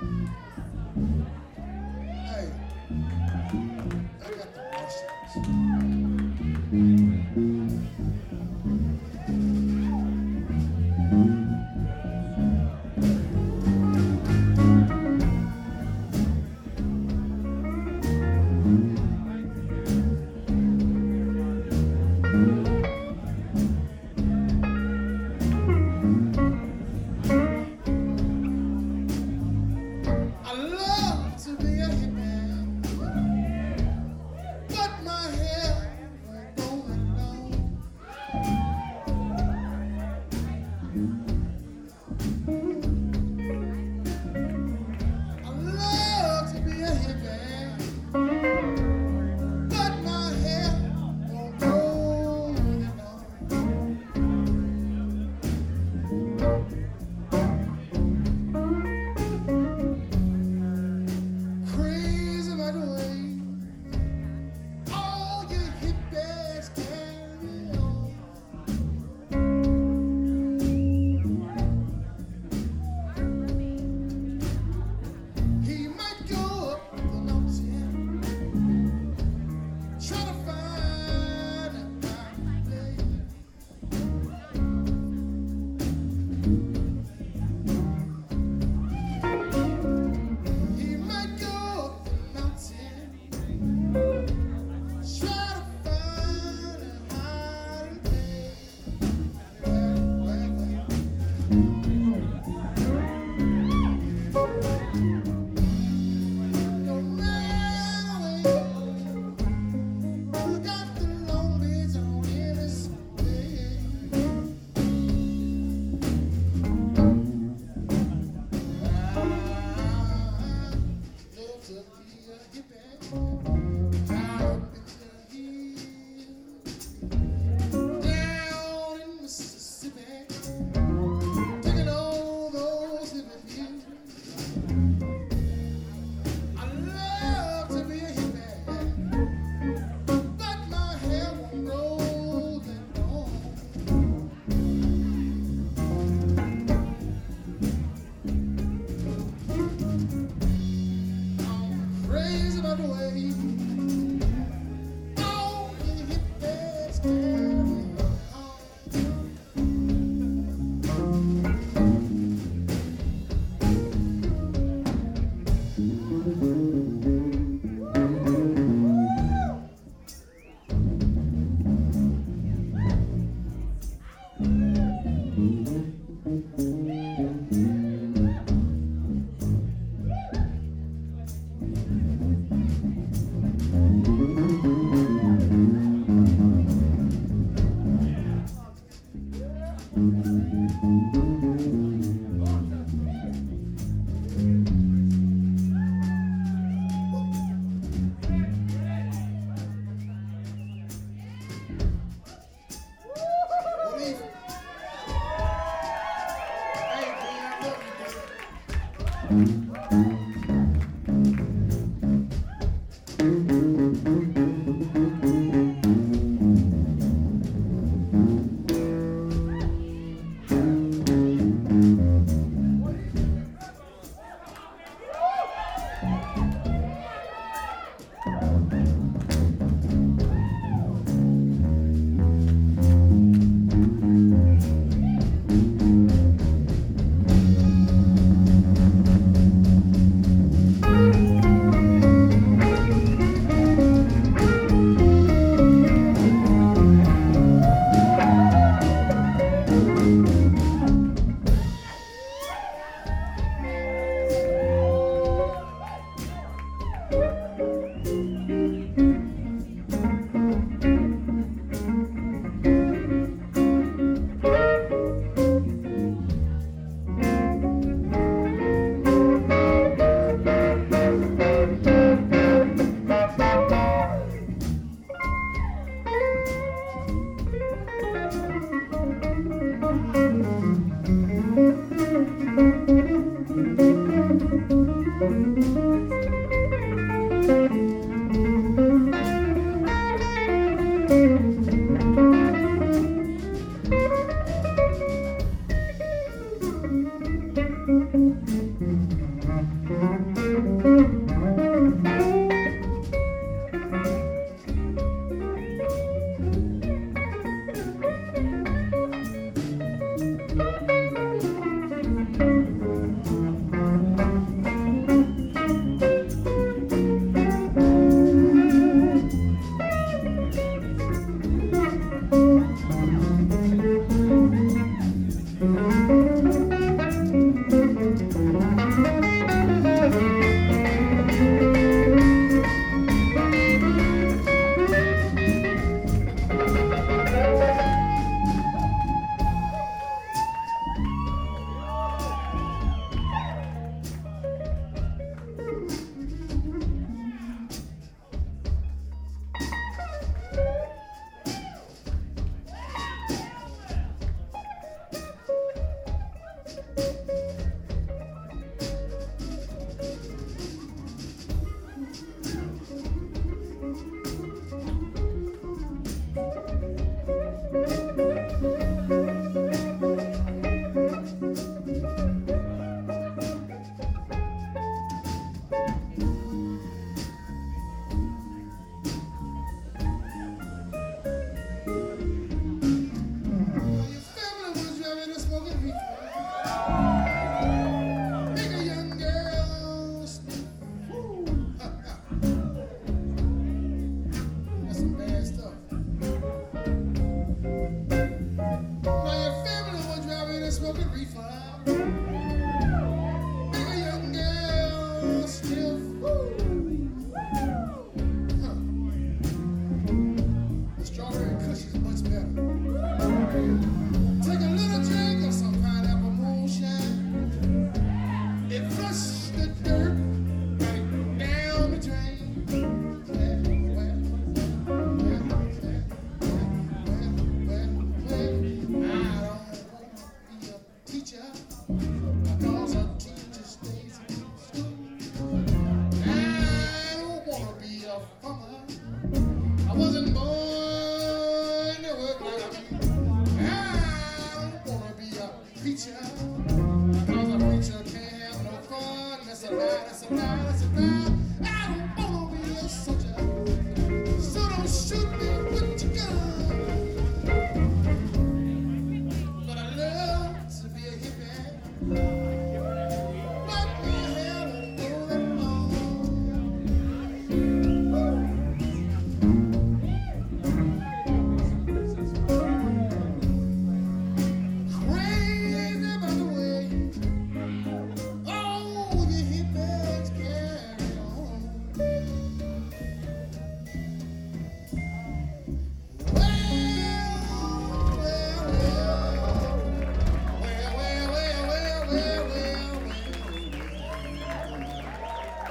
Hey, I got the mushrooms. I love to be a hippie, but my hair ain't going long. I love to be a hippie, but my hair won't grow long. Crazy by the way all you hippies carry on. He might go up the mountain, try to find a high place. He might go up the mountain, try to find a hiding place. No matter where you go, you got the Long Beach on his way. Love to be a hippie, high up in the hills, down in Mississippi, taking all those hippie views. I love to be a hippie, but my hair won't grow that long. I'm crazy about the way all you hippies carry on. Believe it. Hey, man, I love you, baby. the dirt right down the drain. I don't be a teacher because a teacher stays in school. I don't want to be a farmer. I wasn't born to work like a bee. I don't want to be a preacher because a preacher can't have no fun. That's a lie, that's a lie.